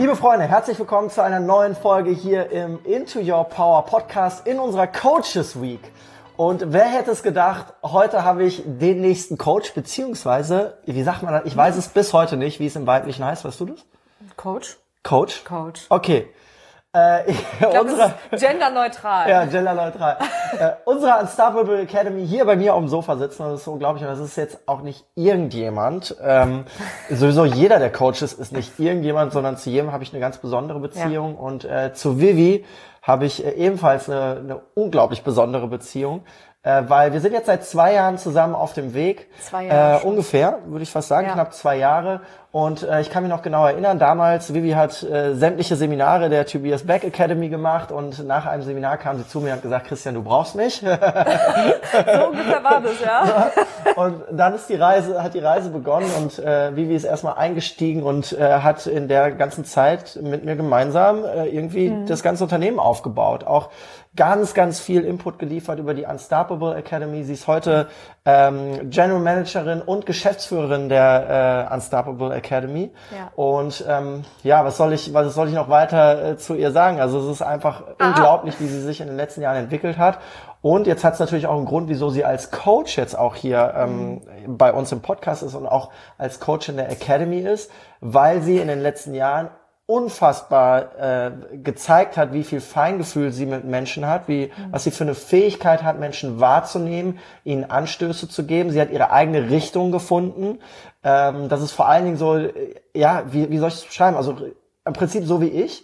Liebe Freunde, herzlich willkommen zu einer neuen Folge hier im Into Your Power Podcast in unserer Coaches Week. Und wer hätte es gedacht, heute habe ich den nächsten Coach, beziehungsweise, wie sagt man das? Ich weiß es bis heute nicht, wie es im Weiblichen heißt. Weißt du das? Coach. Coach? Coach. Okay. Ich glaube, das ist genderneutral. Ja, genderneutral. Unsere Unstoppable Academy hier bei mir auf dem Sofa sitzen, das ist so unglaublich. Und das ist jetzt auch nicht irgendjemand. Sowieso jeder der Coaches ist nicht irgendjemand, sondern zu jedem habe ich eine ganz besondere Beziehung. Ja. Und zu Vivi habe ich ebenfalls eine unglaublich besondere Beziehung. Weil wir sind jetzt seit 2 Jahren zusammen auf dem Weg. 2 Jahre. Ungefähr, würde ich fast sagen, knapp 2 Jahre. Und ich kann mich noch genau erinnern, damals, Vivi hat sämtliche Seminare der Tobias Beck Academy gemacht und nach einem Seminar kam sie zu mir und hat gesagt, Christian, du brauchst mich. So ungefähr war das, ja. Und dann ist hat die Reise begonnen und Vivi ist erstmal eingestiegen und hat in der ganzen Zeit mit mir gemeinsam irgendwie das ganze Unternehmen aufgebaut. Auch ganz, ganz viel Input geliefert über die Unstoppable Academy. Sie ist heute General Managerin und Geschäftsführerin der Unstoppable Academy. Ja. Und was soll ich noch weiter zu ihr sagen? Also es ist einfach unglaublich, wie sie sich in den letzten Jahren entwickelt hat. Und jetzt hat es natürlich auch einen Grund, wieso sie als Coach jetzt auch hier bei uns im Podcast ist und auch als Coach in der Academy ist, weil sie in den letzten Jahren unfassbar gezeigt hat, wie viel Feingefühl sie mit Menschen hat, was sie für eine Fähigkeit hat, Menschen wahrzunehmen, ihnen Anstöße zu geben. Sie hat ihre eigene Richtung gefunden. Das ist vor allen Dingen so, wie soll ich das beschreiben? Also im Prinzip so wie ich.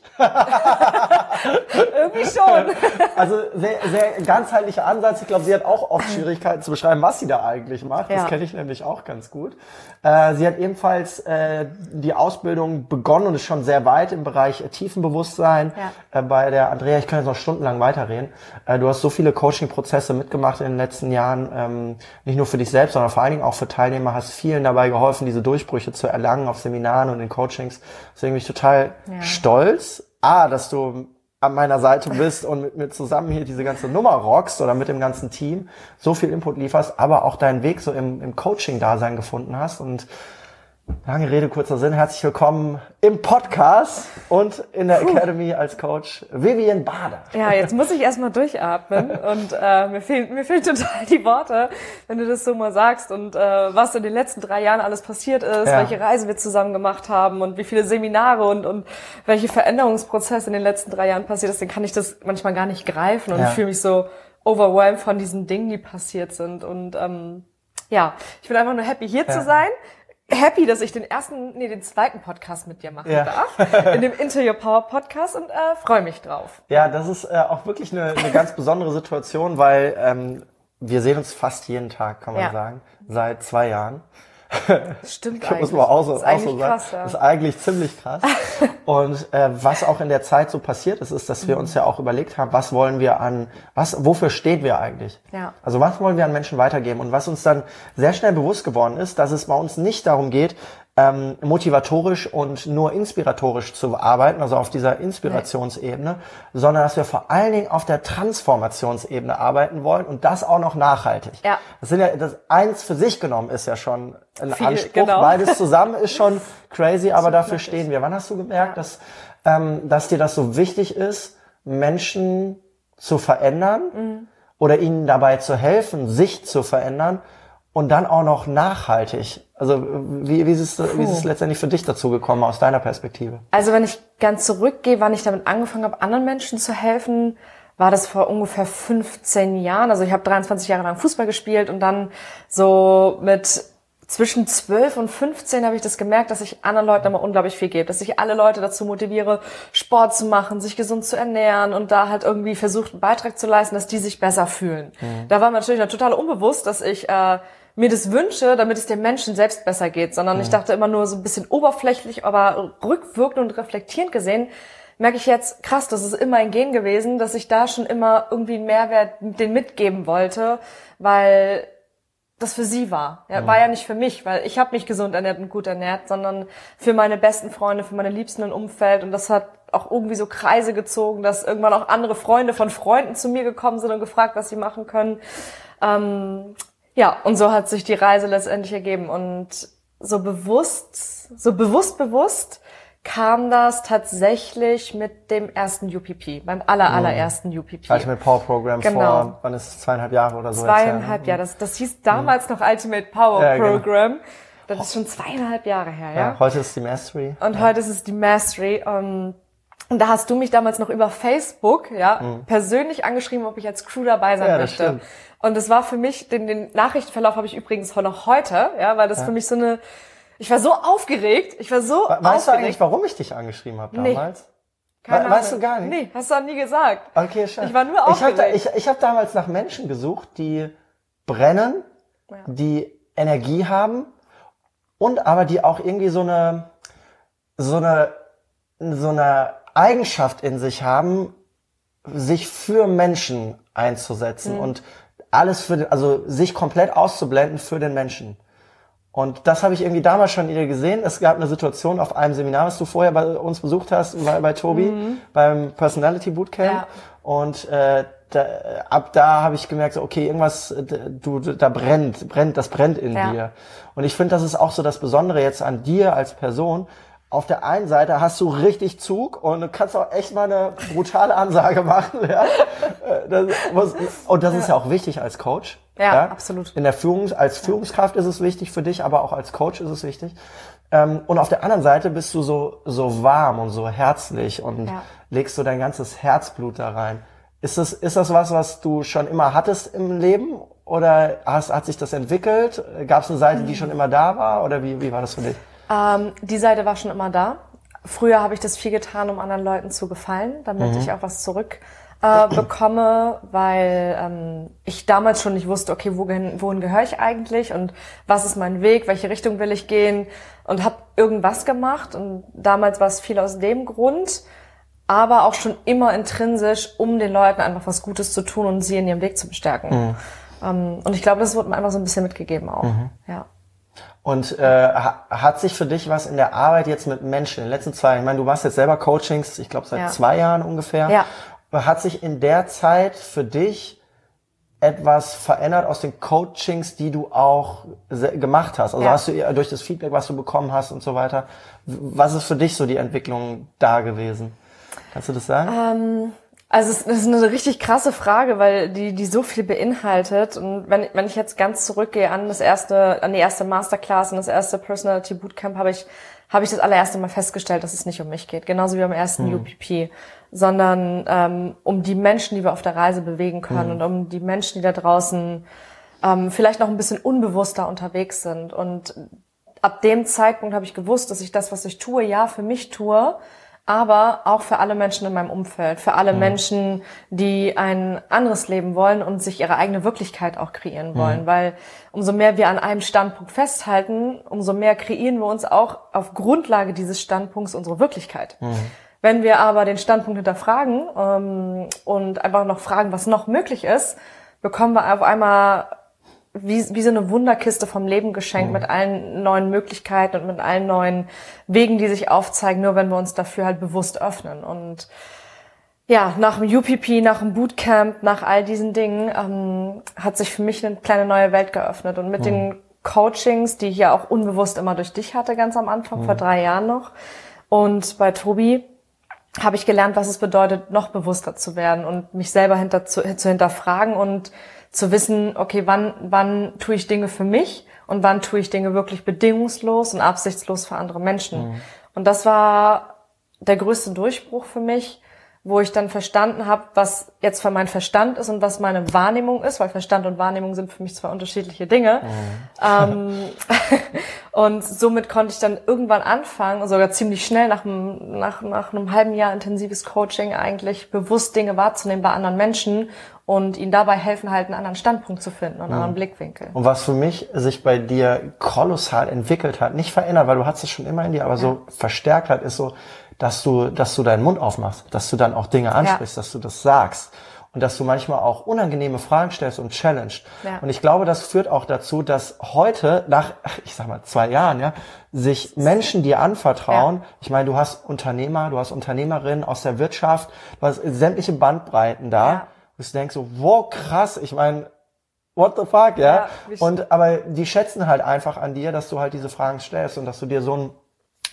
Irgendwie schon. Also sehr, sehr ganzheitlicher Ansatz. Ich glaube, sie hat auch oft Schwierigkeiten zu beschreiben, was sie da eigentlich macht. Das kenne ich nämlich auch ganz gut. Sie hat ebenfalls die Ausbildung begonnen und ist schon sehr weit im Bereich Tiefenbewusstsein. Bei der Andrea, ich kann jetzt noch stundenlang weiterreden. Du hast so viele Coaching-Prozesse mitgemacht in den letzten Jahren. Nicht nur für dich selbst, sondern vor allen Dingen auch für Teilnehmer. Hast vielen dabei geholfen, diese Durchbrüche zu erlangen auf Seminaren und in Coachings. Deswegen bin ich total stolz, dass du an meiner Seite bist und mit mir zusammen hier diese ganze Nummer rockst oder mit dem ganzen Team so viel Input lieferst, aber auch deinen Weg so im Coaching-Dasein gefunden hast. Und lange Rede, kurzer Sinn, herzlich willkommen im Podcast und in der Academy als Coach Vivian Bader. Ja, jetzt muss ich erstmal durchatmen und mir fehlen total die Worte, wenn du das so mal sagst und was in den letzten 3 Jahren alles passiert ist, welche Reise wir zusammen gemacht haben und wie viele Seminare und welche Veränderungsprozesse in den letzten 3 Jahren passiert ist, dann kann ich das manchmal gar nicht greifen und ich fühle mich so overwhelmed von diesen Dingen, die passiert sind und ich bin einfach nur happy hier zu sein. Happy, dass ich den zweiten Podcast mit dir machen darf, in dem Into Your Power Podcast und freue mich drauf. Ja, das ist auch wirklich eine ganz besondere Situation, weil wir sehen uns fast jeden Tag, kann man sagen, seit 2 Jahren. Stimmt eigentlich. Muss man auch so sagen. Krass, ja. Das ist eigentlich ziemlich krass. Und was auch in der Zeit so passiert ist, dass wir uns ja auch überlegt haben, wofür stehen wir eigentlich? Ja. Also was wollen wir an Menschen weitergeben? Und was uns dann sehr schnell bewusst geworden ist, dass es bei uns nicht darum geht, motivatorisch und nur inspiratorisch zu arbeiten, also auf dieser Inspirationsebene, sondern dass wir vor allen Dingen auf der Transformationsebene arbeiten wollen und das auch noch nachhaltig. Ja. Das eins für sich genommen ist ja schon ein Anspruch, beides zusammen ist schon crazy, aber dafür stehen wir. Wann hast du gemerkt, dass dir das so wichtig ist, Menschen zu verändern oder ihnen dabei zu helfen, sich zu verändern? Und dann auch noch nachhaltig. Also wie ist es letztendlich für dich dazu gekommen, aus deiner Perspektive? Also wenn ich ganz zurückgehe, wann ich damit angefangen habe, anderen Menschen zu helfen, war das vor ungefähr 15 Jahren. Also ich habe 23 Jahre lang Fußball gespielt und dann so mit zwischen 12 und 15 habe ich das gemerkt, dass ich anderen Leuten immer unglaublich viel gebe, dass ich alle Leute dazu motiviere, Sport zu machen, sich gesund zu ernähren und da halt irgendwie versucht, einen Beitrag zu leisten, dass die sich besser fühlen. Da war mir natürlich total unbewusst, dass ich mir das wünsche, damit es dem Menschen selbst besser geht, sondern ich dachte immer nur so ein bisschen oberflächlich, aber rückwirkend und reflektierend gesehen, merke ich jetzt, krass, das ist immer ein Gen gewesen, dass ich da schon immer irgendwie einen Mehrwert den mitgeben wollte, weil das für sie war. War ja nicht für mich, weil ich habe mich gesund ernährt und gut ernährt, sondern für meine besten Freunde, für meine Liebsten im Umfeld und das hat auch irgendwie so Kreise gezogen, dass irgendwann auch andere Freunde von Freunden zu mir gekommen sind und gefragt, was sie machen können. Und so hat sich die Reise letztendlich ergeben und so bewusst kam das tatsächlich mit dem ersten UPP, beim allerersten UPP. Ultimate Power Program vor, wann ist es, 2,5 Jahre oder so? 2,5 Jahre, das hieß damals noch Ultimate Power Program. Genau. Das ist schon 2,5 Jahre her, ja. Heute ist die Mastery. Und heute ist es die Mastery. Und da hast du mich damals noch über Facebook, persönlich angeschrieben, ob ich als Crew dabei sein möchte. Stimmt. Und das war für mich, den Nachrichtenverlauf habe ich übrigens noch heute, weil das für mich so eine, ich war so aufgeregt, Weißt du eigentlich, warum ich dich angeschrieben habe damals? Keine weißt du gar nicht? Nee, hast du auch nie gesagt. Okay, schön. Ich war nur aufgeregt. Ich hab damals nach Menschen gesucht, die brennen, die Energie haben und aber die auch irgendwie so eine Eigenschaft in sich haben, sich für Menschen einzusetzen und alles also sich komplett auszublenden für den Menschen. Und das habe ich irgendwie damals schon wieder gesehen. Es gab eine Situation auf einem Seminar, was du vorher bei uns besucht hast, bei Tobi, beim Personality Bootcamp. Ja. Und ab da habe ich gemerkt, so, okay, irgendwas, da brennt in dir. Und ich finde, das ist auch so das Besondere jetzt an dir als Person. Auf der einen Seite hast du richtig Zug und du kannst auch echt mal eine brutale Ansage machen. Ja? Und das ist ja auch wichtig als Coach. Ja, absolut. Als Führungskraft ist es wichtig für dich, aber auch als Coach ist es wichtig. Und auf der anderen Seite bist du so warm und so herzlich und legst so dein ganzes Herzblut da rein. Ist das was du schon immer hattest im Leben? Oder hat sich das entwickelt? Gab es eine Seite, die schon immer da war? Oder wie war das für dich? Die Seite war schon immer da. Früher habe ich das viel getan, um anderen Leuten zu gefallen, damit ich auch was zurück bekomme, weil ich damals schon nicht wusste, okay, wohin gehöre ich eigentlich und was ist mein Weg, welche Richtung will ich gehen, und habe irgendwas gemacht, und damals war es viel aus dem Grund, aber auch schon immer intrinsisch, um den Leuten einfach was Gutes zu tun und sie in ihrem Weg zu bestärken. Und ich glaube, das wurde mir einfach so ein bisschen mitgegeben auch. Ja. Und hat sich für dich was in der Arbeit jetzt mit Menschen in den letzten 2 Jahren, ich meine, du machst jetzt selber Coachings, ich glaube seit 2 Jahren ungefähr, hat sich in der Zeit für dich etwas verändert aus den Coachings, die du auch gemacht hast? Also hast du durch das Feedback, was du bekommen hast und so weiter, was ist für dich so die Entwicklung da gewesen? Kannst du das sagen? Also es ist eine richtig krasse Frage, weil die so viel beinhaltet. Und wenn ich jetzt ganz zurückgehe an die erste Masterclass und das erste Personality Bootcamp, habe ich das allererste Mal festgestellt, dass es nicht um mich geht. Genauso wie beim ersten UPP. Sondern um die Menschen, die wir auf der Reise bewegen können und um die Menschen, die da draußen vielleicht noch ein bisschen unbewusster unterwegs sind. Und ab dem Zeitpunkt habe ich gewusst, dass ich das, was ich tue, für mich tue, aber auch für alle Menschen in meinem Umfeld, für alle Menschen, die ein anderes Leben wollen und sich ihre eigene Wirklichkeit auch kreieren wollen. Weil umso mehr wir an einem Standpunkt festhalten, umso mehr kreieren wir uns auch auf Grundlage dieses Standpunkts unsere Wirklichkeit. Wenn wir aber den Standpunkt hinterfragen und einfach noch fragen, was noch möglich ist, bekommen wir auf einmal wie so eine Wunderkiste vom Leben geschenkt mit allen neuen Möglichkeiten und mit allen neuen Wegen, die sich aufzeigen, nur wenn wir uns dafür halt bewusst öffnen. Und ja, nach dem UPP, nach dem Bootcamp, nach all diesen Dingen hat sich für mich eine kleine neue Welt geöffnet. Und mit den Coachings, die ich ja auch unbewusst immer durch dich hatte, ganz am Anfang, vor 3 Jahren noch, und bei Tobi, habe ich gelernt, was es bedeutet, noch bewusster zu werden und mich selber zu hinterfragen und zu wissen, okay, wann tue ich Dinge für mich und wann tue ich Dinge wirklich bedingungslos und absichtslos für andere Menschen. Und das war der größte Durchbruch für mich, wo ich dann verstanden habe, was jetzt für mein Verstand ist und was meine Wahrnehmung ist, weil Verstand und Wahrnehmung sind für mich 2 unterschiedliche Dinge. Und somit konnte ich dann irgendwann anfangen, sogar ziemlich schnell nach einem halben Jahr intensives Coaching, eigentlich bewusst Dinge wahrzunehmen bei anderen Menschen und ihnen dabei helfen, halt einen anderen Standpunkt zu finden und einen anderen Blickwinkel. Und was für mich sich bei dir kolossal entwickelt hat, nicht verändert, weil du hattest es schon immer in dir, aber so verstärkt hat, ist so, dass du deinen Mund aufmachst, dass du dann auch Dinge ansprichst, dass du das sagst und dass du manchmal auch unangenehme Fragen stellst und challenged. Ja. Und ich glaube, das führt auch dazu, dass heute nach, ich sag mal, 2 Jahren, sich Menschen dir anvertrauen. Ich meine, du hast Unternehmer, du hast Unternehmerinnen aus der Wirtschaft, du hast sämtliche Bandbreiten da. Du denkst so, wow, krass, ich meine, what the fuck, aber die schätzen halt einfach an dir, dass du halt diese Fragen stellst und dass du dir so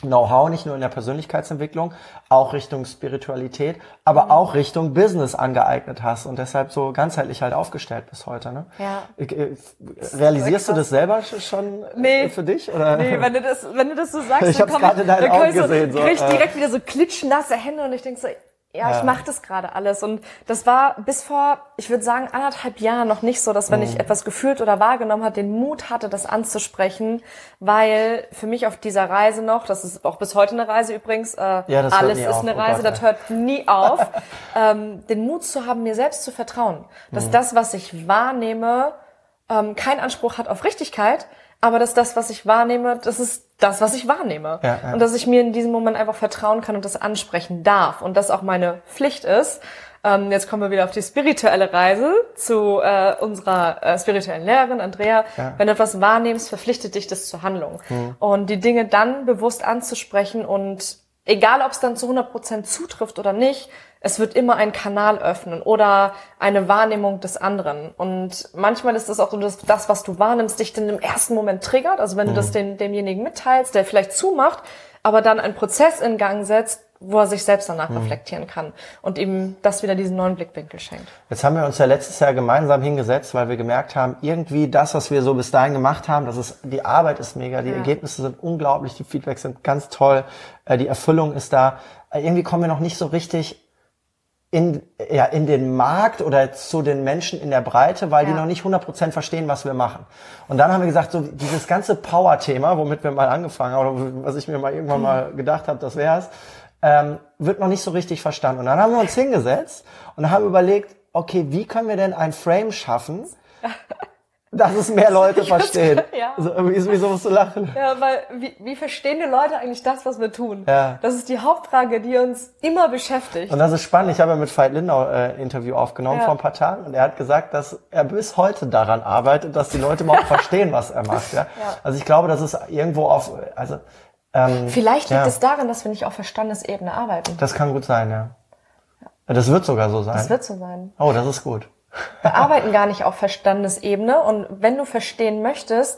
Know-how, nicht nur in der Persönlichkeitsentwicklung, auch Richtung Spiritualität, aber auch Richtung Business angeeignet hast und deshalb so ganzheitlich halt aufgestellt bis heute. Ne? Ja. Realisierst du das selber schon für dich? Oder? Nee, wenn du das so sagst, ich habe es gerade in deinen Augen gesehen. So, krieg ich direkt wieder so klitschnasse Hände und ich denk so, ja, ich mache das gerade alles. Und das war bis vor, ich würde sagen, 1,5 Jahren noch nicht so, dass wenn ich etwas gefühlt oder wahrgenommen habe, den Mut hatte, das anzusprechen, weil für mich auf dieser Reise noch, das ist auch bis heute eine Reise übrigens, alles ist eine Reise, das hört nie auf, den Mut zu haben, mir selbst zu vertrauen. Dass das, was ich wahrnehme, keinen Anspruch hat auf Richtigkeit, aber dass das, was ich wahrnehme, das ist das, was ich wahrnehme. Ja. Und dass ich mir in diesem Moment einfach vertrauen kann und das ansprechen darf. Und das auch meine Pflicht ist. Jetzt kommen wir wieder auf die spirituelle Reise zu unserer spirituellen Lehrerin, Andrea. Ja. Wenn du etwas wahrnimmst, verpflichtet dich das zur Handlung. Und die Dinge dann bewusst anzusprechen und egal, ob es dann zu 100% zutrifft oder nicht, es wird immer einen Kanal öffnen oder eine Wahrnehmung des anderen. Und manchmal ist es auch so, dass das, was du wahrnimmst, dich dann im ersten Moment triggert. Also wenn du das demjenigen mitteilst, der vielleicht zumacht, aber dann einen Prozess in Gang setzt, wo er sich selbst danach reflektieren kann und ihm das wieder diesen neuen Blickwinkel schenkt. Jetzt haben wir uns ja letztes Jahr gemeinsam hingesetzt, weil wir gemerkt haben, irgendwie das, was wir so bis dahin gemacht haben, die Arbeit ist mega, die Ergebnisse sind unglaublich, die Feedbacks sind ganz toll, die Erfüllung ist da. Irgendwie kommen wir noch nicht so richtig in den Markt oder zu den Menschen in der Breite, weil die noch nicht 100% verstehen, was wir machen. Und dann haben wir gesagt, so dieses ganze Power-Thema, womit wir mal angefangen haben, oder was ich mir mal irgendwann mal gedacht habe, das wär's, wird noch nicht so richtig verstanden. Und dann haben wir uns hingesetzt und haben überlegt, okay, wie können wir denn ein Frame schaffen, dass es mehr Leute verstehen. Ja. Also, wieso musst du lachen? Ja, weil wie verstehen die Leute eigentlich das, was wir tun? Ja. Das ist die Hauptfrage, die uns immer beschäftigt. Und das ist spannend. Ich habe ja mit Veit Lindau Interview aufgenommen vor ein paar Tagen und er hat gesagt, dass er bis heute daran arbeitet, dass die Leute überhaupt verstehen, was er macht. Ja? Also ich glaube, das ist irgendwo vielleicht liegt es daran, dass wir nicht auf Verstandesebene arbeiten. Das kann gut sein, ja. Das wird sogar so sein. Das wird so sein. Oh, das ist gut. Wir arbeiten gar nicht auf Verstandesebene und wenn du verstehen möchtest,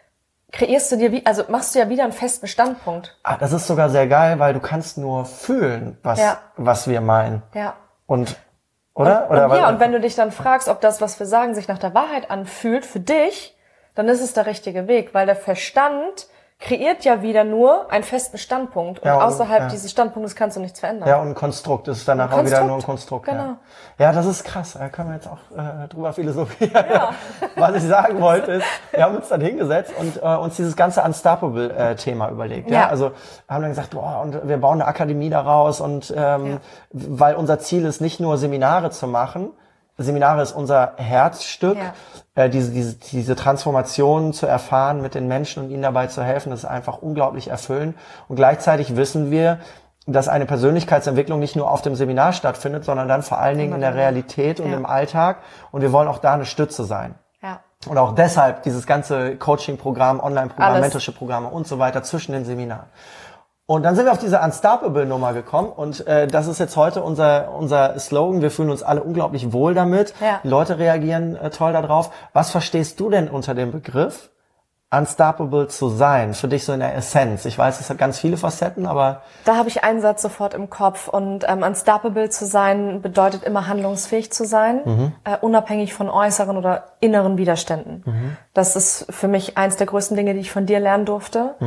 machst du ja wieder einen festen Standpunkt. Ah, das ist sogar sehr geil, weil du kannst nur fühlen, was wir meinen. Ja. Und und wenn du dich dann fragst, ob das, was wir sagen, sich nach der Wahrheit anfühlt für dich, dann ist es der richtige Weg, weil der Verstand kreiert ja wieder nur einen festen Standpunkt und außerhalb dieses Standpunktes kannst du nichts verändern. Ja, und ein Konstrukt ist danach auch wieder nur ein Konstrukt. Genau. Ja, das ist krass. Da können wir jetzt auch drüber philosophieren. Ja. Was ich sagen wollte ist, wir haben uns dann hingesetzt und uns dieses ganze Unstoppable-Thema überlegt. Ja. Also haben dann gesagt, und wir bauen eine Akademie daraus und weil unser Ziel ist, nicht nur Seminare zu machen. Seminare ist unser Herzstück. Ja. Diese Transformation zu erfahren mit den Menschen und ihnen dabei zu helfen, das ist einfach unglaublich erfüllend. Und gleichzeitig wissen wir, dass eine Persönlichkeitsentwicklung nicht nur auf dem Seminar stattfindet, sondern dann vor allen Dingen in der Realität und im Alltag. Und wir wollen auch da eine Stütze sein. Ja. Und auch deshalb dieses ganze Coaching-Programm, Online-Programm, Mentorship-Programme und so weiter zwischen den Seminaren. Und dann sind wir auf diese Unstoppable-Nummer gekommen und das ist jetzt heute unser Slogan. Wir fühlen uns alle unglaublich wohl damit. Ja. Die Leute reagieren toll darauf. Was verstehst du denn unter dem Begriff Unstoppable zu sein? Für dich so in der Essenz. Ich weiß, es hat ganz viele Facetten, aber... Da habe ich einen Satz sofort im Kopf. Und Unstoppable zu sein bedeutet immer handlungsfähig zu sein, unabhängig von äußeren oder inneren Widerständen. Das ist für mich eins der größten Dinge, die ich von dir lernen durfte,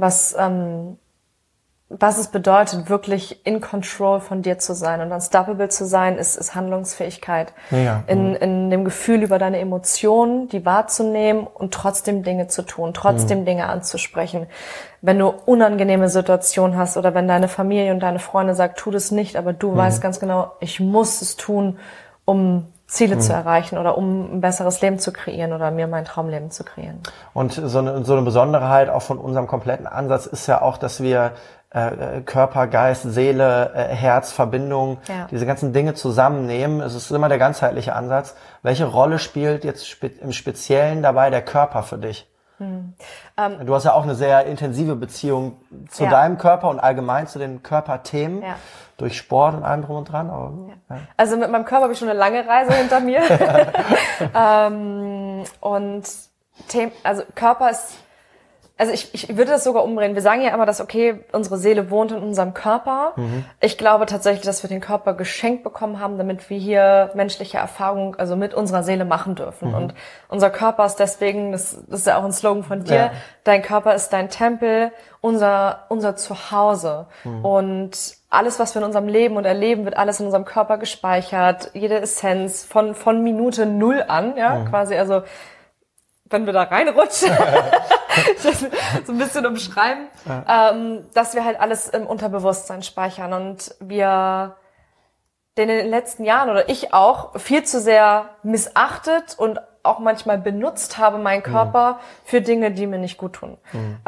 was es bedeutet, wirklich in Control von dir zu sein. Und unstoppable zu sein, ist Handlungsfähigkeit. Ja. In dem Gefühl über deine Emotionen, die wahrzunehmen und trotzdem Dinge zu tun, trotzdem Dinge anzusprechen. Wenn du unangenehme Situationen hast oder wenn deine Familie und deine Freunde sagen, tu das nicht, aber du weißt ganz genau, ich muss es tun, um Ziele zu erreichen oder um ein besseres Leben zu kreieren oder mir mein Traumleben zu kreieren. Und so eine Besonderheit auch von unserem kompletten Ansatz ist ja auch, dass wir Körper, Geist, Seele, Herz, Verbindung, diese ganzen Dinge zusammennehmen. Es ist immer der ganzheitliche Ansatz. Welche Rolle spielt jetzt im Speziellen dabei der Körper für dich? Du hast ja auch eine sehr intensive Beziehung zu deinem Körper und allgemein zu den Körperthemen. Ja. Durch Sport und allem drum und dran. Aber, Also mit meinem Körper habe ich schon eine lange Reise hinter mir. Körper ist Also ich würde das sogar umdrehen. Wir sagen ja immer, dass, okay, unsere Seele wohnt in unserem Körper. Ich glaube tatsächlich, dass wir den Körper geschenkt bekommen haben, damit wir hier menschliche Erfahrungen, also mit unserer Seele machen dürfen. Und unser Körper ist deswegen, das ist ja auch ein Slogan von dir, dein Körper ist dein Tempel, unser Zuhause. Und alles, was wir in unserem Leben und erleben, wird alles in unserem Körper gespeichert. Jede Essenz von Minute 0 an, ja, quasi, also wenn wir da reinrutschen, so ein bisschen umschreiben, dass wir halt alles im Unterbewusstsein speichern und wir in den letzten Jahren oder ich auch viel zu sehr missachtet und auch manchmal benutzt habe meinen Körper für Dinge, die mir nicht gut tun.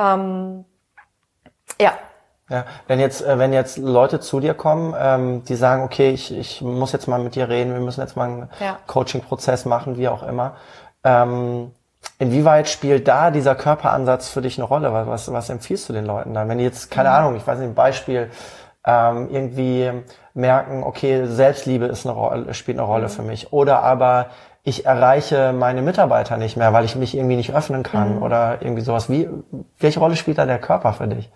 Ja. Ja, wenn jetzt Leute zu dir kommen, die sagen, okay, ich muss jetzt mal mit dir reden, wir müssen jetzt mal einen Coaching-Prozess machen, wie auch immer. Inwieweit spielt da dieser Körperansatz für dich eine Rolle? Was empfiehlst du den Leuten dann? Wenn die jetzt, keine Ahnung, ich weiß nicht, ein Beispiel, irgendwie merken, okay, Selbstliebe spielt eine Rolle für mich. Oder aber ich erreiche meine Mitarbeiter nicht mehr, weil ich mich irgendwie nicht öffnen kann oder irgendwie sowas. Welche Rolle spielt da der Körper für dich?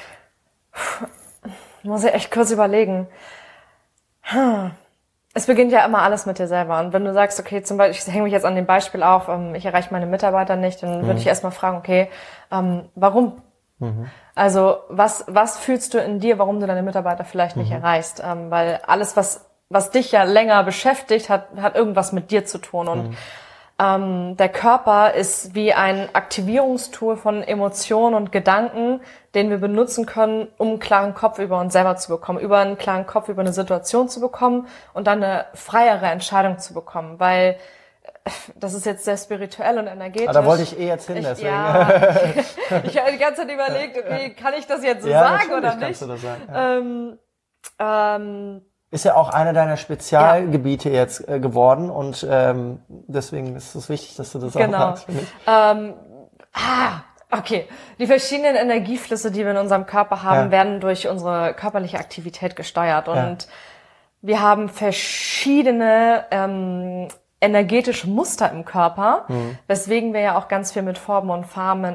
Muss ich echt kurz überlegen. Es beginnt ja immer alles mit dir selber. Und wenn du sagst, okay, zum Beispiel, ich hänge mich jetzt an dem Beispiel auf, ich erreiche meine Mitarbeiter nicht, dann würde ich erstmal fragen, okay, warum? Also was fühlst du in dir, warum du deine Mitarbeiter vielleicht nicht erreichst? Weil alles, was dich ja länger beschäftigt, hat irgendwas mit dir zu tun. Und der Körper ist wie ein Aktivierungstool von Emotionen und Gedanken, den wir benutzen können, um einen klaren Kopf über uns selber zu bekommen, über einen klaren Kopf über eine Situation zu bekommen und dann eine freiere Entscheidung zu bekommen, weil das ist jetzt sehr spirituell und energetisch. Aber da wollte ich jetzt hin, deswegen. Ja, ich habe die ganze Zeit überlegt, okay, kann ich das jetzt so sagen oder nicht? Kannst du das sagen, ist ja auch einer deiner Spezialgebiete jetzt geworden und deswegen ist es wichtig, dass du das auch sagst. Okay. Die verschiedenen Energieflüsse, die wir in unserem Körper haben, werden durch unsere körperliche Aktivität gesteuert und wir haben verschiedene energetische Muster im Körper, weswegen wir ja auch ganz viel mit Farben und Formen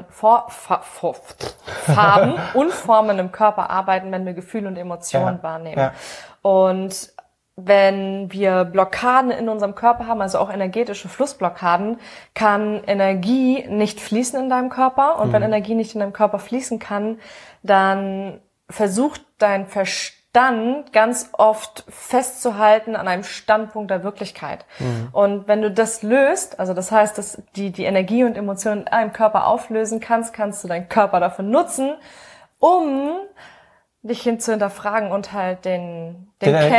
im Körper arbeiten, wenn wir Gefühle und Emotionen wahrnehmen. Ja. Und wenn wir Blockaden in unserem Körper haben, also auch energetische Flussblockaden, kann Energie nicht fließen in deinem Körper. Und wenn Energie nicht in deinem Körper fließen kann, dann versucht dein Verstand ganz oft festzuhalten an einem Standpunkt der Wirklichkeit. Und wenn du das löst, also das heißt, dass die Energie und Emotionen in deinem Körper auflösen kannst, kannst du deinen Körper dafür nutzen, um dich hin zu hinterfragen und halt den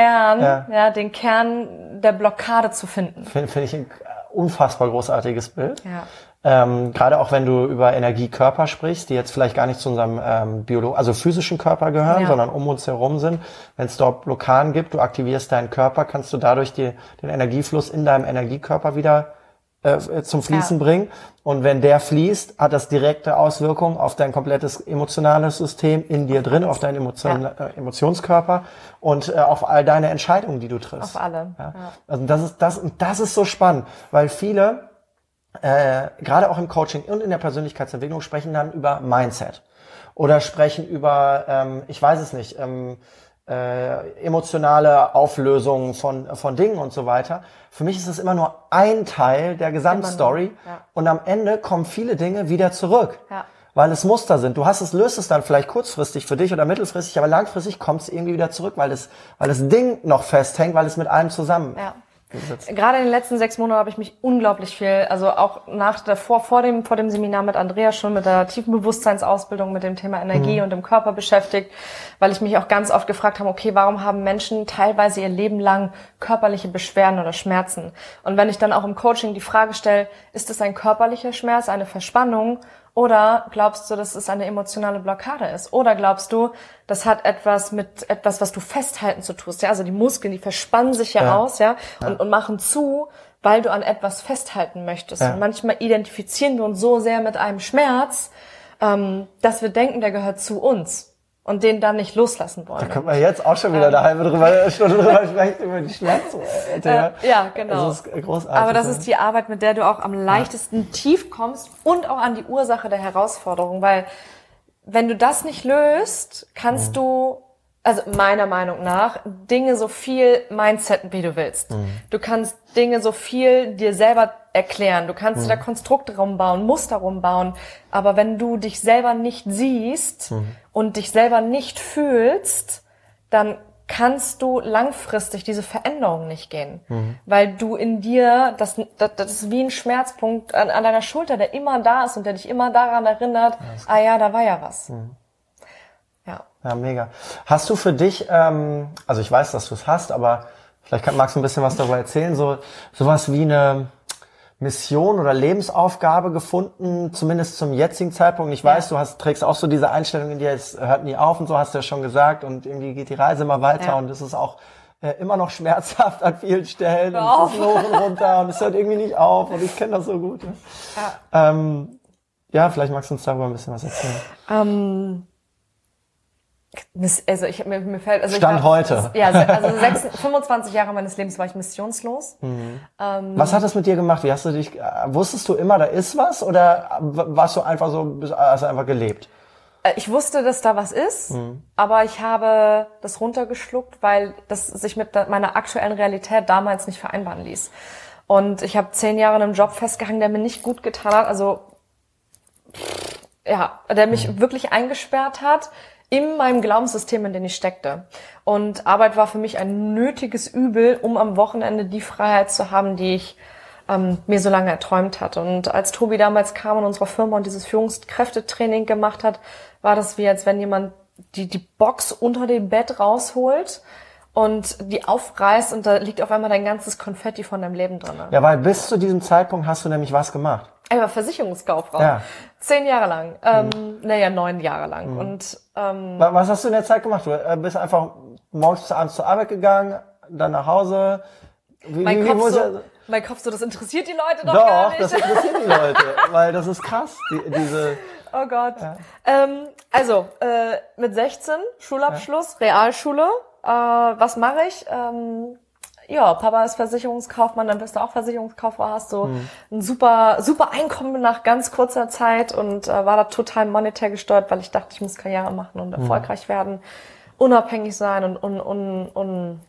Kern der Blockade zu finden. Finde ich ein unfassbar großartiges Bild. Ja. Gerade auch wenn du über Energiekörper sprichst, die jetzt vielleicht gar nicht zu unserem also physischen Körper gehören, sondern um uns herum sind. Wenn es dort Blockaden gibt, du aktivierst deinen Körper, kannst du dadurch den Energiefluss in deinem Energiekörper wieder zum Fließen bringen. Und wenn der fließt, hat das direkte Auswirkungen auf dein komplettes emotionales System in dir drin, auf deinen Emotionskörper und auf all deine Entscheidungen, die du triffst. Auf alle. Ja. Also das ist so spannend, weil viele gerade auch im Coaching und in der Persönlichkeitsentwicklung sprechen dann über Mindset oder sprechen über, ich weiß es nicht, emotionale Auflösung von Dingen und so weiter. Für mich ist es immer nur ein Teil der Gesamtstory und am Ende kommen viele Dinge wieder zurück, weil es Muster sind. Du löst es dann vielleicht kurzfristig für dich oder mittelfristig, aber langfristig kommt es irgendwie wieder zurück, weil das Ding noch festhängt, weil es mit allem zusammen Gerade in den letzten 6 Monaten habe ich mich unglaublich viel, also auch vor dem Seminar mit Andrea schon mit der tiefen Bewusstseinsausbildung, mit dem Thema Energie und dem Körper beschäftigt, weil ich mich auch ganz oft gefragt habe, okay, warum haben Menschen teilweise ihr Leben lang körperliche Beschwerden oder Schmerzen? Und wenn ich dann auch im Coaching die Frage stelle, ist es ein körperlicher Schmerz, eine Verspannung? Oder glaubst du, dass es eine emotionale Blockade ist? Oder glaubst du, das hat etwas mit etwas, was du festhalten zu tust? Ja, also die Muskeln, die verspannen sich aus, und machen zu, weil du an etwas festhalten möchtest. Und manchmal identifizieren wir uns so sehr mit einem Schmerz, dass wir denken, der gehört zu uns. und den dann nicht loslassen wollen. Da können wir jetzt auch schon wieder eine halbe Stunde drüber sprechen, über die Schmerzen. Ja, genau. Das ist großartig. Aber das ist die Arbeit, mit der du auch am leichtesten tief kommst und auch an die Ursache der Herausforderung, weil wenn du das nicht löst, kannst du, also meiner Meinung nach, Dinge so viel mindsetten, wie du willst. Du kannst Dinge so viel dir selber erklären, du kannst dir da Konstrukte rumbauen, Muster rumbauen, aber wenn du dich selber nicht siehst und dich selber nicht fühlst, dann kannst du langfristig diese Veränderung nicht gehen. Weil du in dir, das ist wie ein Schmerzpunkt an deiner Schulter, der immer da ist und der dich immer daran erinnert, da war ja was. Ja, mega. Hast du für dich, also ich weiß, dass du es hast, aber vielleicht magst du ein bisschen was darüber erzählen, sowas wie eine Mission oder Lebensaufgabe gefunden, zumindest zum jetzigen Zeitpunkt. Ich weiß, du trägst auch so diese Einstellung in dir, es hört nie auf und so, hast du ja schon gesagt, und irgendwie geht die Reise immer weiter und es ist auch immer noch schmerzhaft an vielen Stellen und es ist hoch und runter und es hört irgendwie nicht auf und ich kenne das so gut. Vielleicht magst du uns darüber ein bisschen was erzählen. Mir fällt, Stand heute. 25 Jahre meines Lebens war ich missionslos. Was hat das mit dir gemacht? Wie hast du dich, wusstest du immer, da ist was, oder warst du einfach so, hast du einfach gelebt? Ich wusste, dass da was ist, aber ich habe das runtergeschluckt, weil das sich mit meiner aktuellen Realität damals nicht vereinbaren ließ. Und ich habe 10 Jahre in einem Job festgehangen, der mir nicht gut getan hat, der mich wirklich eingesperrt hat in meinem Glaubenssystem, in dem ich steckte. Und Arbeit war für mich ein nötiges Übel, um am Wochenende die Freiheit zu haben, die ich mir so lange erträumt hatte. Und als Tobi damals kam in unserer Firma und dieses Führungskräftetraining gemacht hat, war das wie, als wenn jemand die Box unter dem Bett rausholt und die aufreißt und da liegt auf einmal dein ganzes Konfetti von deinem Leben drin. Ja, weil bis zu diesem Zeitpunkt hast du nämlich was gemacht. Ich war Versicherungskauffrau. Ja. 10 Jahre lang. 9 Jahre lang. Und was hast du in der Zeit gemacht? Du bist einfach morgens bis abends zur Arbeit gegangen, dann nach Hause. Mein Kopf so, das interessiert die Leute doch gar nicht. Doch, das interessiert die Leute, weil das ist krass, diese... Oh Gott. Ja. Mit 16, Schulabschluss, Realschule. Was mache ich? Papa ist Versicherungskaufmann, dann bist du auch Versicherungskauffrau, hast du ein super Einkommen nach ganz kurzer Zeit und war da total monetär gesteuert, weil ich dachte, ich muss Karriere machen und erfolgreich werden, unabhängig sein und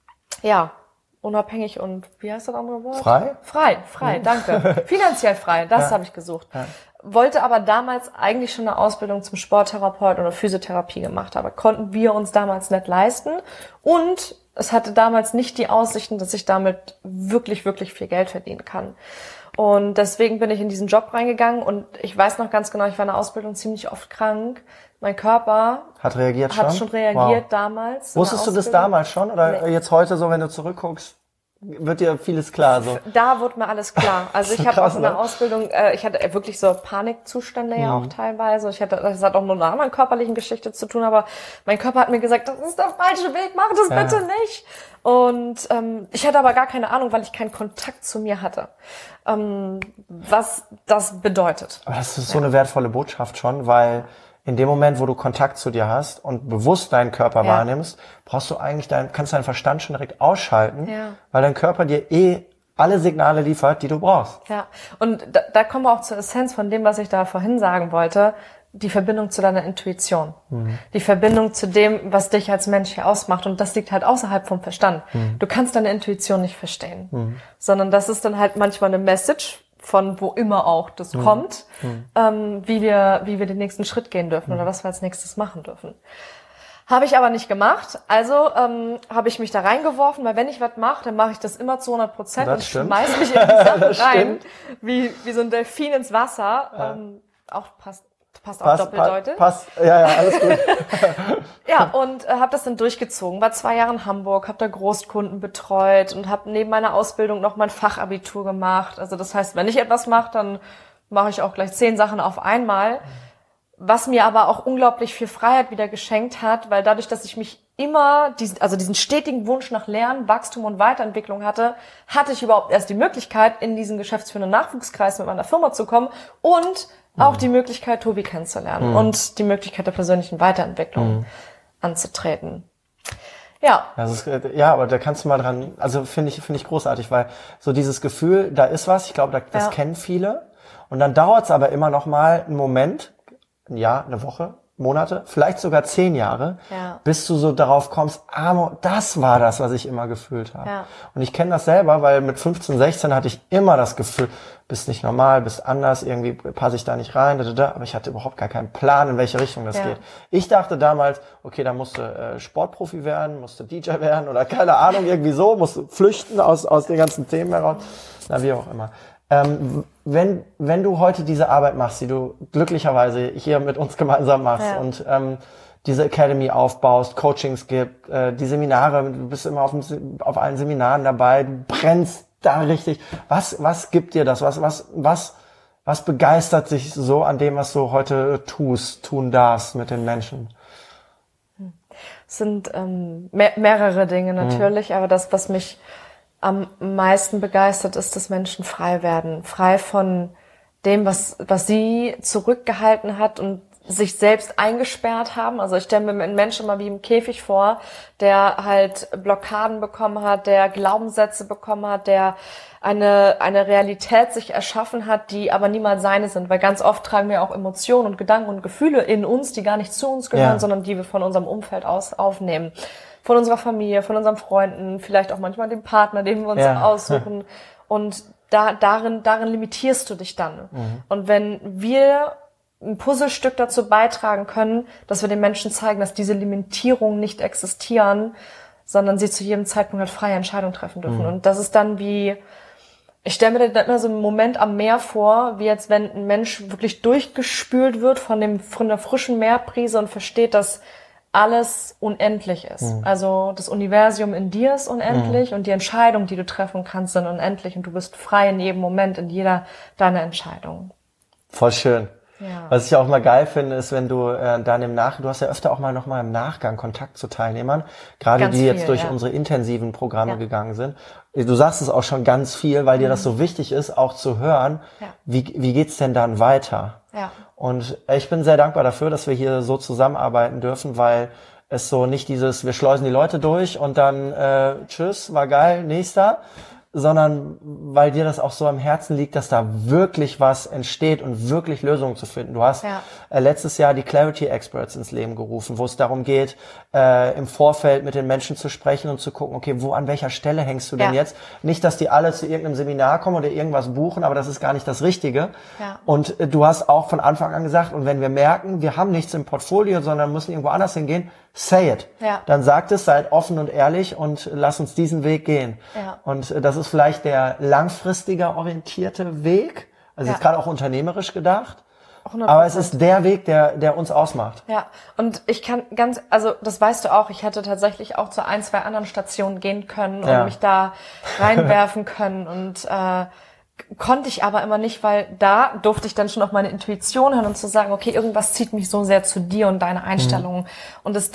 unabhängig und, wie heißt das andere Wort? Frei, danke. Finanziell frei, das habe ich gesucht. Ja. Wollte aber damals eigentlich schon eine Ausbildung zum Sporttherapeut oder Physiotherapie gemacht, aber konnten wir uns damals nicht leisten und es hatte damals nicht die Aussichten, dass ich damit wirklich, wirklich viel Geld verdienen kann. Und deswegen bin ich in diesen Job reingegangen und ich weiß noch ganz genau, ich war in der Ausbildung ziemlich oft krank. Mein Körper hat schon reagiert damals. Wusstest du das damals schon oder jetzt heute so, wenn du zurückguckst? Wird dir vieles klar so? Da wird mir alles klar. Also ich habe auch in der Ausbildung, ich hatte wirklich so Panikzustände ja auch teilweise. Das hat auch nur mit einer anderen körperlichen Geschichte zu tun, aber mein Körper hat mir gesagt, das ist der falsche Weg, mach das bitte nicht. Und ich hatte aber gar keine Ahnung, weil ich keinen Kontakt zu mir hatte, was das bedeutet. Aber das ist so eine wertvolle Botschaft schon, weil in dem Moment, wo du Kontakt zu dir hast und bewusst deinen Körper wahrnimmst, brauchst du eigentlich kannst deinen Verstand schon direkt ausschalten, weil dein Körper dir alle Signale liefert, die du brauchst. Ja, und da kommen wir auch zur Essenz von dem, was ich da vorhin sagen wollte, die Verbindung zu deiner Intuition, die Verbindung zu dem, was dich als Mensch hier ausmacht, und das liegt halt außerhalb vom Verstand. Du kannst deine Intuition nicht verstehen, sondern das ist dann halt manchmal eine Message, von wo immer auch das kommt, wie wir den nächsten Schritt gehen dürfen oder was wir als nächstes machen dürfen. Habe ich aber nicht gemacht, also habe ich mich da reingeworfen, weil wenn ich was mache, dann mache ich das immer zu 100% und schmeiß mich in die Sache rein, wie so ein Delfin ins Wasser, auch passt auch doppeldeutig. Passt, ja, alles gut. Ja, und habe das dann durchgezogen. War 2 Jahre in Hamburg, habe da Großkunden betreut und habe neben meiner Ausbildung noch mein Fachabitur gemacht. Also das heißt, wenn ich etwas mache, dann mache ich auch gleich 10 Sachen auf einmal. Was mir aber auch unglaublich viel Freiheit wieder geschenkt hat, weil dadurch, dass ich mich immer diesen stetigen Wunsch nach Lernen, Wachstum und Weiterentwicklung hatte ich überhaupt erst die Möglichkeit, in diesen geschäftsführenden Nachwuchskreis mit meiner Firma zu kommen und auch die Möglichkeit, Tobi kennenzulernen und die Möglichkeit der persönlichen Weiterentwicklung anzutreten. Ja. Ja, aber da kannst du mal dran, also finde ich großartig, weil so dieses Gefühl, da ist was, ich glaube, das kennen viele. Und dann dauert es aber immer noch mal einen Moment, ein Jahr, eine Woche, Monate, vielleicht sogar 10 Jahre, bis du so darauf kommst, das war das, was ich immer gefühlt habe. Ja. Und ich kenne das selber, weil mit 15, 16 hatte ich immer das Gefühl, bist nicht normal, bist anders, irgendwie passe ich da nicht rein, aber ich hatte überhaupt gar keinen Plan, in welche Richtung das geht. Ich dachte damals, okay, da musst du Sportprofi werden, musst du DJ werden oder keine Ahnung, irgendwie so, musst du flüchten aus den ganzen Themen heraus, wie auch immer. Wenn du heute diese Arbeit machst, die du glücklicherweise hier mit uns gemeinsam machst und diese Academy aufbaust, Coachings gibt, die Seminare, du bist immer auf allen Seminaren dabei, du brennst da richtig. Was gibt dir das? Was begeistert dich so an dem, was du heute tun darfst mit den Menschen? Es sind mehrere Dinge natürlich, aber das, was mich am meisten begeistert, ist, dass Menschen frei werden. Frei von dem, was sie zurückgehalten hat und sich selbst eingesperrt haben. Also ich stelle mir einen Menschen mal wie im Käfig vor, der halt Blockaden bekommen hat, der Glaubenssätze bekommen hat, der eine Realität sich erschaffen hat, die aber niemals seine sind. Weil ganz oft tragen wir auch Emotionen und Gedanken und Gefühle in uns, die gar nicht zu uns gehören, sondern die wir von unserem Umfeld aus aufnehmen. Von unserer Familie, von unseren Freunden, vielleicht auch manchmal dem Partner, den wir uns aussuchen. Und darin limitierst du dich dann. Und wenn wir ein Puzzlestück dazu beitragen können, dass wir den Menschen zeigen, dass diese Limitierungen nicht existieren, sondern sie zu jedem Zeitpunkt halt freie Entscheidungen treffen dürfen. Und das ist dann ich stelle mir dann immer so einen Moment am Meer vor, wie jetzt wenn ein Mensch wirklich durchgespült wird von der frischen Meerbrise und versteht, dass alles unendlich ist. Also das Universum in dir ist unendlich und die Entscheidungen, die du treffen kannst, sind unendlich und du bist frei in jedem Moment, in jeder deiner Entscheidungen. Voll schön. Ja. Was ich auch mal geil finde, ist, wenn du dann du hast ja öfter auch noch mal im Nachgang Kontakt zu Teilnehmern, gerade die jetzt durch unsere intensiven Programme gegangen sind. Du sagst es auch schon ganz viel, weil dir das so wichtig ist, auch zu hören, wie geht's denn dann weiter? Ja. Und ich bin sehr dankbar dafür, dass wir hier so zusammenarbeiten dürfen, weil es so nicht wir schleusen die Leute durch und dann tschüss, war geil, nächster, sondern weil dir das auch so am Herzen liegt, dass da wirklich was entsteht und wirklich Lösungen zu finden. Du hast letztes Jahr die Clarity Experts ins Leben gerufen, wo es darum geht, im Vorfeld mit den Menschen zu sprechen und zu gucken, okay, an welcher Stelle hängst du denn jetzt? Nicht, dass die alle zu irgendeinem Seminar kommen oder irgendwas buchen, aber das ist gar nicht das Richtige. Ja. Und du hast auch von Anfang an gesagt, und wenn wir merken, wir haben nichts im Portfolio, sondern müssen irgendwo anders hingehen, say it. Ja. Dann sagt es, seid offen und ehrlich und lass uns diesen Weg gehen. Ja. Und das ist vielleicht der langfristiger orientierte Weg, also jetzt gerade auch unternehmerisch gedacht. 100%. Aber es ist der Weg, der uns ausmacht. Ja, und ich kann das weißt du auch, ich hätte tatsächlich auch zu 1, 2 anderen Stationen gehen können und mich da reinwerfen können und konnte ich aber immer nicht, weil da durfte ich dann schon auf meine Intuition hören und zu sagen, okay, irgendwas zieht mich so sehr zu dir und deine Einstellungen. Und das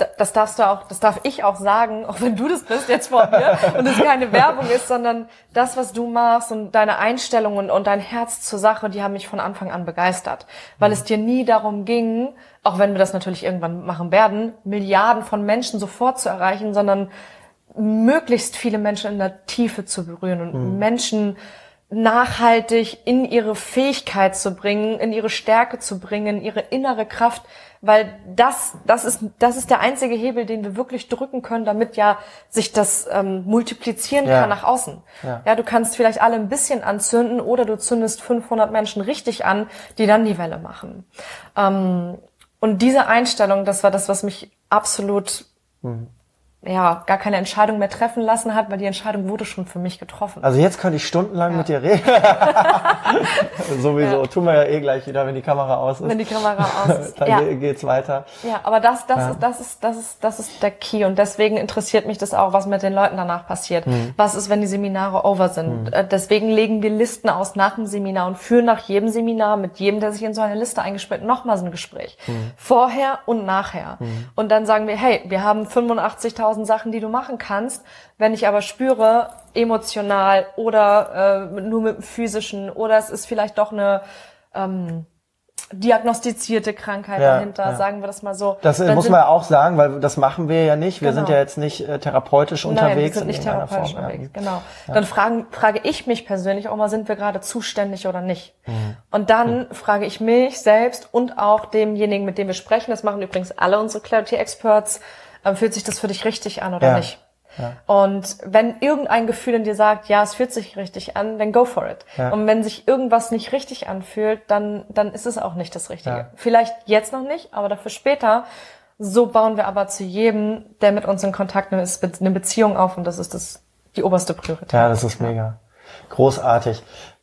darf ich auch sagen, auch wenn du das bist jetzt vor mir und es keine Werbung ist, sondern das, was du machst und deine Einstellungen und dein Herz zur Sache, die haben mich von Anfang an begeistert. Weil es dir nie darum ging, auch wenn wir das natürlich irgendwann machen werden, Milliarden von Menschen sofort zu erreichen, sondern möglichst viele Menschen in der Tiefe zu berühren und Menschen nachhaltig in ihre Fähigkeit zu bringen, in ihre Stärke zu bringen, ihre innere Kraft, weil das ist der einzige Hebel, den wir wirklich drücken können, damit ja sich das multiplizieren kann nach außen. Ja, du kannst vielleicht alle ein bisschen anzünden oder du zündest 500 Menschen richtig an, die dann die Welle machen. Und diese Einstellung, das war das, was mich absolut gar keine Entscheidung mehr treffen lassen hat, weil die Entscheidung wurde schon für mich getroffen. Also jetzt könnte ich stundenlang mit dir reden. Sowieso, tun wir ja eh gleich wieder, wenn die Kamera aus ist. Wenn die Kamera aus ist. Dann geht's weiter. Ja, aber das ist der Key und deswegen interessiert mich das auch, was mit den Leuten danach passiert. Was ist, wenn die Seminare over sind? Deswegen legen wir Listen aus nach dem Seminar und führen nach jedem Seminar mit jedem, der sich in so eine Liste eingespielt, nochmal so ein Gespräch. Vorher und nachher. Und dann sagen wir, hey, wir haben 85.000 Sachen, die du machen kannst. Wenn ich aber spüre, emotional oder nur mit dem physischen oder es ist vielleicht doch eine diagnostizierte Krankheit dahinter, sagen wir das mal so. Das muss man ja auch sagen, weil das machen wir ja nicht. Wir sind ja jetzt nicht therapeutisch unterwegs. Nein, wir sind nicht therapeutisch unterwegs, genau. Ja. Dann frage ich mich persönlich auch mal, sind wir gerade zuständig oder nicht? Und dann frage ich mich selbst und auch demjenigen, mit dem wir sprechen, das machen übrigens alle unsere Clarity Experts, fühlt sich das für dich richtig an oder nicht? Ja. Und wenn irgendein Gefühl in dir sagt, ja, es fühlt sich richtig an, dann go for it. Ja. Und wenn sich irgendwas nicht richtig anfühlt, dann ist es auch nicht das Richtige. Ja. Vielleicht jetzt noch nicht, aber dafür später. So bauen wir aber zu jedem, der mit uns in Kontakt ist, eine Beziehung auf und das ist die oberste Priorität. Ja, das ist mega. Großartig.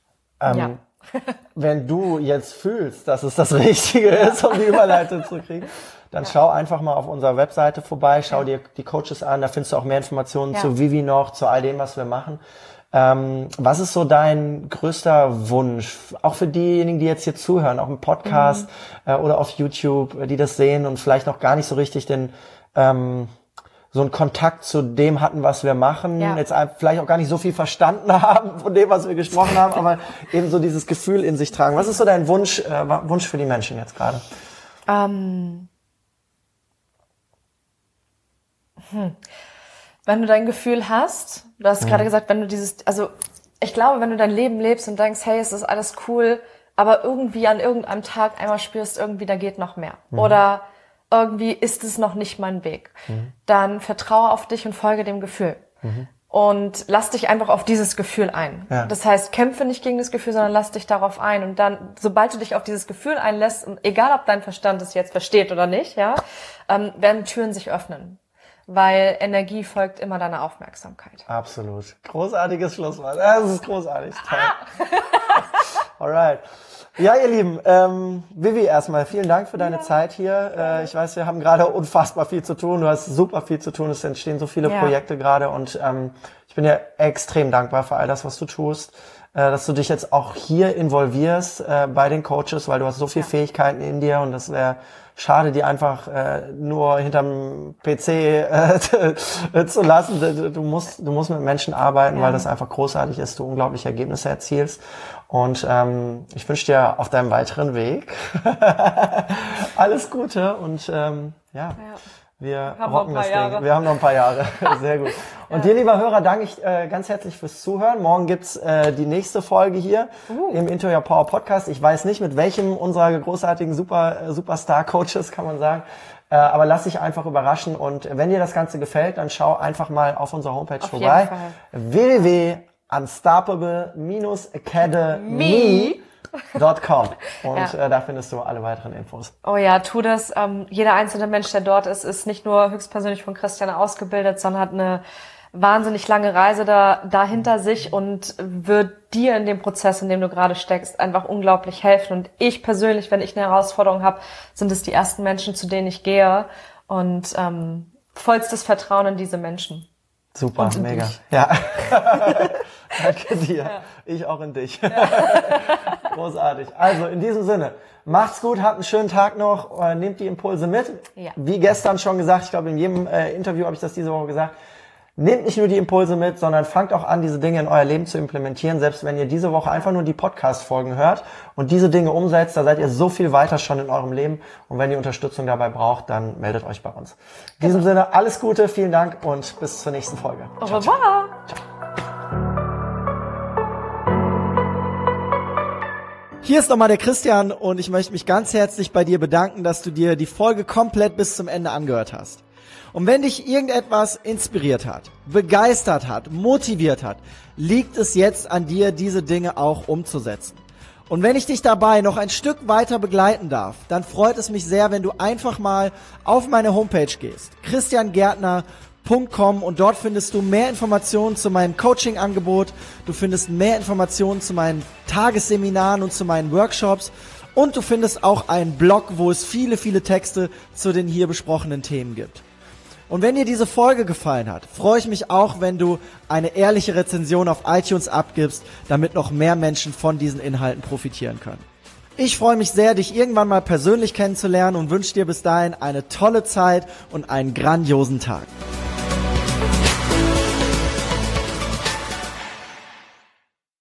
Wenn du jetzt fühlst, dass es das Richtige ist, um die Überleitung zu kriegen, dann schau einfach mal auf unserer Webseite vorbei, schau dir die Coaches an, da findest du auch mehr Informationen zu Vivi noch, zu all dem, was wir machen. Was ist so dein größter Wunsch, auch für diejenigen, die jetzt hier zuhören, auch im Podcast oder auf YouTube, die das sehen und vielleicht noch gar nicht so richtig so einen Kontakt zu dem hatten, was wir machen, jetzt vielleicht auch gar nicht so viel verstanden haben von dem, was wir gesprochen haben, aber eben so dieses Gefühl in sich tragen. Was ist so dein Wunsch für die Menschen jetzt gerade? Wenn du dein Gefühl hast, du hast gerade gesagt, wenn du ich glaube, wenn du dein Leben lebst und denkst, hey, es ist alles cool, aber irgendwie an irgendeinem Tag einmal spürst, irgendwie da geht noch mehr. Oder irgendwie ist es noch nicht mein Weg. Dann vertraue auf dich und folge dem Gefühl. Und lass dich einfach auf dieses Gefühl ein. Ja. Das heißt, kämpfe nicht gegen das Gefühl, sondern lass dich darauf ein. Und dann, sobald du dich auf dieses Gefühl einlässt, und egal ob dein Verstand es jetzt versteht oder nicht, werden Türen sich öffnen. Weil Energie folgt immer deiner Aufmerksamkeit. Absolut. Großartiges Schlusswort. Das ist großartig. Alright. Ja, ihr Lieben, Vivi, erstmal vielen Dank für deine Zeit hier. Ich weiß, wir haben gerade unfassbar viel zu tun. Du hast super viel zu tun. Es entstehen so viele Projekte gerade und ich bin dir extrem dankbar für all das, was du tust. Dass du dich jetzt auch hier involvierst bei den Coaches, weil du hast so viele Fähigkeiten in dir und das wäre schade, die einfach nur hinterm PC zu lassen. Du musst mit Menschen arbeiten, weil das einfach großartig ist, du unglaubliche Ergebnisse erzielst. Und ich wünsche dir auf deinem weiteren Weg alles Gute und wir rocken das Ding. Wir haben noch ein paar Jahre. Sehr gut. Und dir, lieber Hörer, danke ich ganz herzlich fürs Zuhören. Morgen gibt's die nächste Folge hier im Into Your Power Podcast. Ich weiß nicht, mit welchem unserer großartigen Superstar-Coaches, kann man sagen. Aber lass dich einfach überraschen. Und wenn dir das Ganze gefällt, dann schau einfach mal auf unserer Homepage vorbei. www.unstoppable-academy.com und da findest du alle weiteren Infos. Oh ja, tu das. Jeder einzelne Mensch, der dort ist nicht nur höchstpersönlich von Christian ausgebildet, sondern hat eine wahnsinnig lange Reise dahinter sich und wird dir in dem Prozess, in dem du gerade steckst, einfach unglaublich helfen. Und ich persönlich, wenn ich eine Herausforderung habe, sind es die ersten Menschen, zu denen ich gehe und vollstes Vertrauen in diese Menschen. Super, mega. Dich. Ja. Danke dir. Ja. Ich auch in dich. Ja. Großartig. Also in diesem Sinne, macht's gut, habt einen schönen Tag noch, nehmt die Impulse mit. Ja. Wie gestern schon gesagt, ich glaube in jedem Interview habe ich das diese Woche gesagt, nehmt nicht nur die Impulse mit, sondern fangt auch an, diese Dinge in euer Leben zu implementieren. Selbst wenn ihr diese Woche einfach nur die Podcast-Folgen hört und diese Dinge umsetzt, da seid ihr so viel weiter schon in eurem Leben. Und wenn ihr Unterstützung dabei braucht, dann meldet euch bei uns. In diesem Sinne, alles Gute, vielen Dank und bis zur nächsten Folge. Au revoir. Ciao. Hier ist nochmal der Christian und ich möchte mich ganz herzlich bei dir bedanken, dass du dir die Folge komplett bis zum Ende angehört hast. Und wenn dich irgendetwas inspiriert hat, begeistert hat, motiviert hat, liegt es jetzt an dir, diese Dinge auch umzusetzen. Und wenn ich dich dabei noch ein Stück weiter begleiten darf, dann freut es mich sehr, wenn du einfach mal auf meine Homepage gehst, christiangärtner.com und dort findest du mehr Informationen zu meinem Coaching-Angebot, du findest mehr Informationen zu meinen Tagesseminaren und zu meinen Workshops und du findest auch einen Blog, wo es viele, viele Texte zu den hier besprochenen Themen gibt. Und wenn dir diese Folge gefallen hat, freue ich mich auch, wenn du eine ehrliche Rezension auf iTunes abgibst, damit noch mehr Menschen von diesen Inhalten profitieren können. Ich freue mich sehr, dich irgendwann mal persönlich kennenzulernen und wünsche dir bis dahin eine tolle Zeit und einen grandiosen Tag.